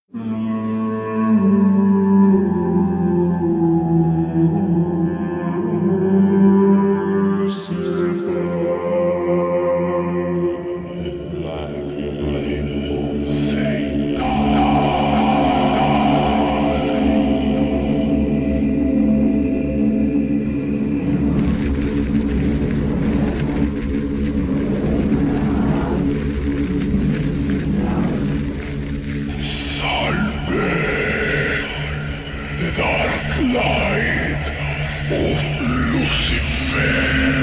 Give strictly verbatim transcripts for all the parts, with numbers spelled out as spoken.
The dark light of Lucifer.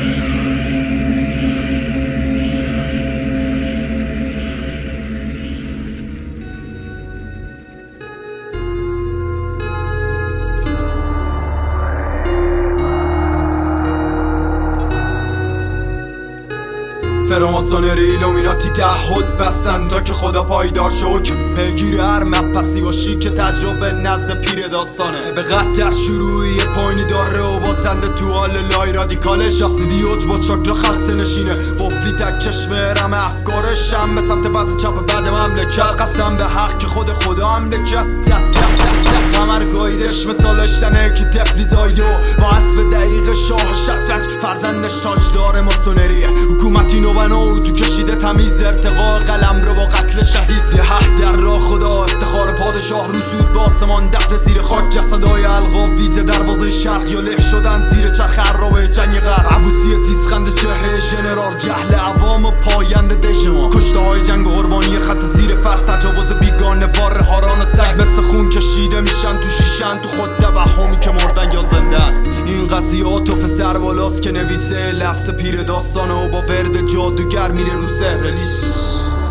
فراماسونری ایلومیناتی تعهد بستن تا که خدا پایدار شو که پیگیر هر مبحثی باشی که تجربه نزد پیر داستانه به قطع از شروعی پایینی داره و بازنده تو حال لای رادیکالش رسیدی اوج با چاکرا خلصه نشینه قفلی تک چشم رم افکارش هم به سمت بس چپ بعد مملکت قسم به حق که خود خدا مملکت زد تک تک تک همه رو گایدش مثال اشتنه که تفلی زایده و با حسب دقیق شاه شطرنج فرزندش تاجدار ماسونریه حکومتی نو بنو تو کشیده تمیز ارتقا قلم رو با قتل شهید ده در راه خدا افتخار پادشاه رسود با آسمان دفت زیر خاک جسدهای القاب ویزه دروازه شرق یا له شدن زیر چرخ عرابه جنگ غرب عبوسی تیزخند چهره ژنرال جهل عوام و پاینده دژما کشته های جنگ و قربانی خط زیر فرق تجاوز بیگانه وار هاران سگ مثل خون کشیده میشن تو شیشن تو خود توهمی که مردن یا زندن این قضیه عاطف سربالاست که نویسه لفظ پیر داستانه و با ورد جادوگر میره رو سحر لیش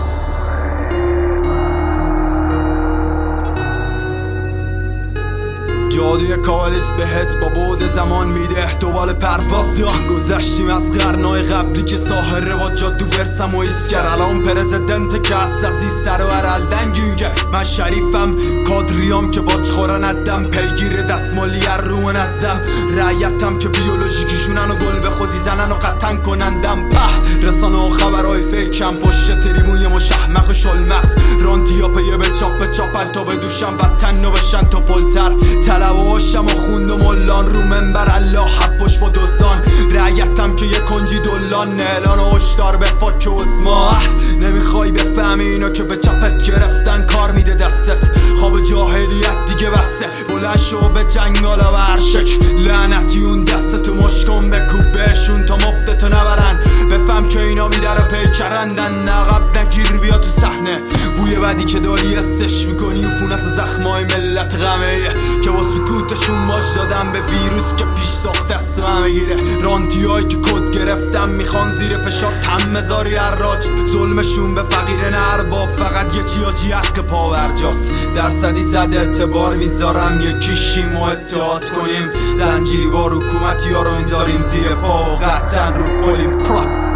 جادوی کالیس بهت با بعد زمان میده احتمال پرواز یا گذشتیم از قرنای قبلی که ساحره با جادو ورسم و ایسکر الان پرزیدنت که از سزی سر و عرال دنگیم که من شریفم کادریام که باج خورن ادم پیگیر دستمالی رومن ازدم رعیتم که بیولوژیکیشونن و گل به خودی زنن و قطن کنندم په رسانه و خبرهای فیکم پشت تریمون یه مشحمق شلمخص رانتیا پیه به چاپ به چاپن تا بدوشم وطن و بشن تا پلتر طلباشم و خوند و ملان رو منبر الله حب پشت با دوستان رعیتم که یه کنجی دلان اعلان و هشدار به فاک و ازما نمیخوای بفهمی اینا که به چپت گرفتن کار میده دستت خواب جاهلیت دیگه بسته بلند شو به جنگال و ورشک لعنتی اون دستتو مشکن بکوب بهشون تا مفتتو نبرن بفهم که اینا میدر پیکرندن نقب نگیر بیا تو صحنه بوی بدی که داری استش میکنی عفونت زخمای ملت غمه که با سکوتشون ماج دادن به ویروس که پیش ساخته است و همه گیره رانتی هایی که کد گرفتن میخوان زیر فشار تم مزاری حراج ظلمشون به فقیر نه ارباب فقط یه چیاجی حق پاورجاست درصدی زد اعتبار میذارم یکیشیم و اتحاد کنیم زنجیری با حکومتی ها رو میذاریم زیر پا و قطعا رو پلیم پراپ